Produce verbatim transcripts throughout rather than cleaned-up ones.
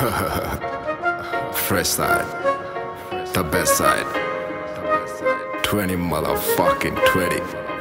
Fresh side, the best side. Twenty motherfucking twenty.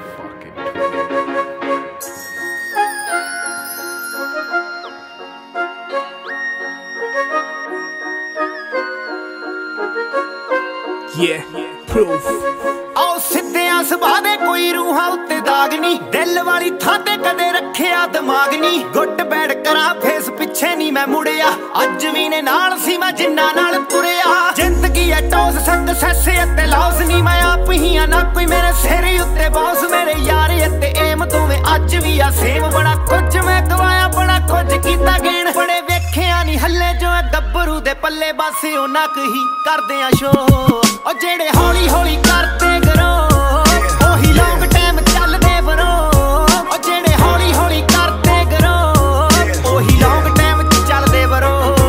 Yeah, proof. ਆਓ ਸਿੱਧਿਆਂ ਸੁਭਾਅ ਦੇ ਕੋਈ ਰੂਹਾਂ ਉੱਤੇ ਦਾਗ ਨਹੀਂ, ਦਿਲ ਵਾਲੀ ਥਾਂ ਤੇ ਕਦੇ ਰੱਖਿਆ ਦਿਮਾਗ ਨਹੀਂ। ਗੁੱਟ ਬੈਠ ਕਰਾਂ ਫੇਸ ਪਿੱਛੇ ਨਹੀਂ ਮੈਂ ਮੁੜਿਆ, ਅੱਜ ਵੀ ਨੇ ਨਾਲ ਸੀ ਮੈਂ ਜਿੰਨਾ ਨਾਲ ਤੁਰਿਆ। ਜ਼ਿੰਦਗੀ ਐ ਟੌਸ ਸਕਸੈਸ ਅਤੇ ਲੌਸ ਨਹੀਂ, ਮੈਂ ਆਪ ਹੀ ਆ ਨਾ ਕੋਈ ਮੇਰੇ ਸਿਰ ਉੱਤੇ ਬੌਸ। ਮੇਰੇ ਯਾਰ ਅਤੇ ਏਮ ਦੋਵੇਂ ਅੱਜ ਵੀ ਆ ਸੇਮ, ਬੜਾ ਕੁਝ ਮੈਂ ਗਵਾਇਆ ਬੜਾ ਕੁਝ ਕੀਤਾ ਗੇਣ। ਬੜੇ ਵੇਖਿਆ ਨਹੀਂ ਹੱਲੇ ਜੋ ਗੱਭਰੂ ਦੇ ਪੱਲੇ, ਬਸ ਉਹਨਾਂ ਕੁ ਹੀ ਕਰਦੇ ਆ ਸ਼ੋ। ਉਹ ਜਿਹੜੇ ਹੌਲੀ ਹੌਲੀ ਕਰਦੇ ਕਰੋ ਉਹੀ ਲੌਂਗ ਟਾਈਮ ਚੱਲਦੇ ਬਰੋ। ਉਹ ਜਿਹੜੇ ਹੌਲੀ ਹੌਲੀ ਕਰਦੇ ਕਰੋ ਉਹੀ ਲੌਂਗ ਟਾਈਮ ਚੱਲਦੇ ਬਰੋ।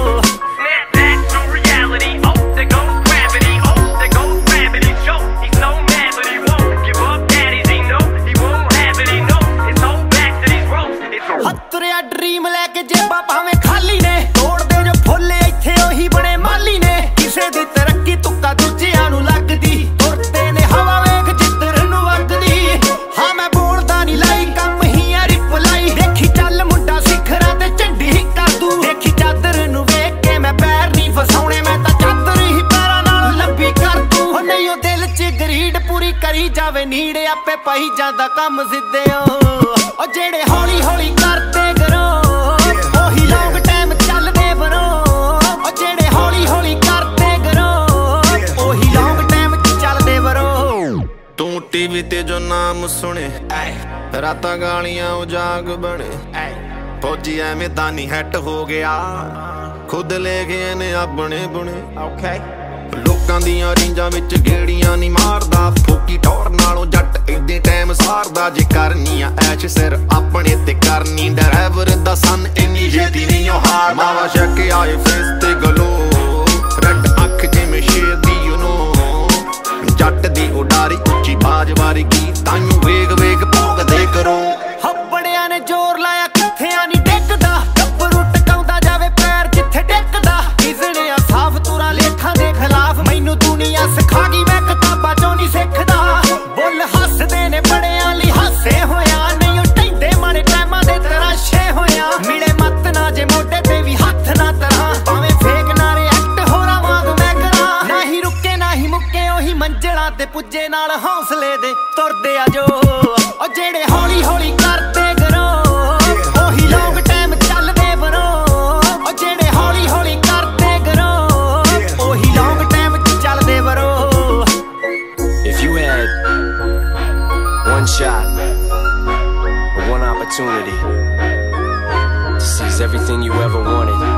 ਹੱਤਰਿਆ ਡਰੀਮ ਲੈ ਕੇ ਜੇਬਾਂ ਭਾਵੇਂ ਖਾਲੀ ਨੇ, ਤੋੜਦੇ ਜੋ ਫੁੱਲੇ ਇੱਥੇ ਉਹੀ ਬਣੇ ਮਾਲੀ ਨੇ। ਕਿਸੇ ਦੀ ਤਰੱਕੀ ਤੁੱਕਾ ਦੂਜਿਆਂ ਨੂੰ ਲੱਗਦੀ, ਤੁਰਦੇ ਨੇ ਹਵਾ ਵੇਖ ਜਿੱਧਰ ਨੂੰ ਵਗਦੀ। ਹਾਂ ਮੈਂ ਬੋਲਦਾ ਨਹੀਂ ਲਾਈ ਕੰਮ ਹੀ ਆ ਰਿਪਲਾਈ, ਦੇਖੀ ਚੱਲ ਮੁੰਡਾ ਸਿਖਰਾਂ ਤੇ ਝੰਡੀ ਹੀ ਕਰ ਦੂ। ਦੇਖੀ ਚਾਦਰ ਨੂੰ ਵੇਖ ਕੇ ਮੈਂ ਪੈਰ ਨਹੀਂ ਫਸਾਉਣੇ, ਮੈਂ ਤਾਂ ਚਾਦਰ ਹੀ ਪੈਰਾਂ ਨਾਲ ਲੰਬੀ ਕਰ ਦੂ। ਉਹ ਨਹੀਂ ਉਹ ਦਿਲ ਚ ਗਰੀਡ ਪੂਰੀ ਕਰੀ ਜਾਵੇ ਨੀੜ, ਆਪੇ ਪਈ ਜਾਂਦਾ ਕੰਮ ਸਿੱਧਿਓ। ਉਹ ਜਿਹੜੇ ਹੌਲੀ ਹੌਲੀ ਕਰਦੇ ਕਰੋ ਉਹੀ ਲੌਂਗ ਟਾਈਮ ਚੱਲਦੇ ਬਰੋ। ਉਹ ਜਿਹੜੇ ਹੌਲੀ ਹੌਲੀ ਕਰਦੇ ਕਰੋ ਉਹੀ ਲੌਂਗ ਟਾਈਮ ਚੱਲਦੇ ਬਰੋ। ਤੂੰ ਟੀਵੀ ਤੇ ਜੋ ਨਾਮ ਸੁਣੇ, ਰਾਤਾਂ ਗਾਲੀਆਂ ਉਜਾਗ ਬਣੇ। ਫੌਜੀ ਐਵੇਂ ਤਾਂ ਨਹੀਂ ਹੈਟ ਹੋ ਗਿਆ, ਖੁਦ ਲੈ ਗਏ ਨੇ ਆਪਣੇ ਬੁਣੇ। ਲੋਕਾਂ ਦੀਆਂ ਰੀਂਜਾਂ ਵਿੱਚ ਗੇੜੀਆਂ ਨਹੀਂ ਮਾਰਦਾ, ਫੋਕੀ ਟੌਰ ਨਾਲੋਂ ਜੱਟ ਏਡੇ ਟਾਈਮ ਸਾਰਦਾ। ਜੇ ਕਰਨੀ ਆ ਐਸ਼ ਸਿਰ ਆਪਣੇ ਤੇ ਕਰਨੀ, ਡਰਾਈਵਰ ਦਾ ਸਨ ਇੰਨੀ ਛੇਤੀ ਨਹੀਂ ਉਹ ਹਾਰਦਾ। ਮਾਵਾ ਸ਼ੱਕ ਆਏ ਫੇਸ ਤੇ ਗਲੋ, ਰੈਡ ਅੱਖ ਜਿਵੇਂ ਸ਼ੇਰ ਦੀ ਯੂ ਨੋ। ਜੱਟ ਦੀ ਉਡਾਰੀ ਉੱਚੀ ਬਾਜ ਵਾਰਗੀ, ਤਾਈਓ ਵੇਗ ਵੇਗ ਭੋਗਦੇ ਕਰੋ। ਹੱਬੜਿਆਂ ਨੇ ਜ਼ੋਰ ਲਾਇਆ ਕਿੱਥਿਆਂ ਨਹੀਂ ਡਿੱਗਦਾ, ਗੱਭਰੂ ਟਕਾਉਂਦਾ ਜਾਵੇ ਪੈਰ ਜਿੱਥੇ ਡਿੱਗਦਾ। ਕਿਸਣਿਆ ਸਾਫ ਤੁਰਾਂ ਲੇਖਾਂ ਦੇ ਖਿਲਾਫ, ਮੈਨੂੰ ਦੁਨੀਆ ਸਿਖਾ ਗਈ ਮੈਂ ਕਿਤਾਬਾਂ ਚੋਂ ਨਹੀਂ ਸਿੱਖਦਾ। ਬੁੱਲ ਹੱਸਦੇ ਨੇ ਬੜਿਆਂ ਲਈ ਹਾਸੇ ਹੋਇਆ, ਨਹੀਂ ਉਹ ਟੈਂਦੇ ਮਾਰੇ ਟਾਈਮਾਂ ਦੇ ਤਰਾਸ਼ੇ ਹੋਇਆ। ਮਿਲੇ ਮੱਤ ਨਾ ਜੇ ਮੋਢੇ ਤੇ ਵੀ ਹੱਥ ਨਾ ਤਰਾਂ, ਭਾਵੇਂ ਫੇਕ ਨਾ ਰਿਐਕਟ ਹੋਰਾਂ ਵਾਂਗ ਮੈਂ ਕਰਾਂ। ਨਾ ਹੀ ਰੁਕੇ ਨਾ ਹੀ ਮੁੱਕੇ ਉਹੀ ਮੰਜ਼ਿਲਾਂ ਤੇ ਪੁੱਜੇ, ਨਾਲ ਹੌਸਲੇ ਦੇ ਤੁਰਦੇ ਆ ਜੋ। ਉਹ ਜਿਹੜੇ ਹੌਲੀ ਹੌਲੀ ਕਰਦੇ ਕਰੋ ਉਹੀ ਲੌਂਗ ਟਾਈਮ ਚੱਲਦੇ ਬਰੋ। ਉਹ ਜਿਹੜੇ ਹੌਲੀ ਹੌਲੀ ਕਰਦੇ ਕਰੋ ਉਹੀ ਲੌਂਗ ਟਾਈਮ ਚੱਲਦੇ ਬਰੋ। If you had one shot or one opportunity to seize everything you ever wanted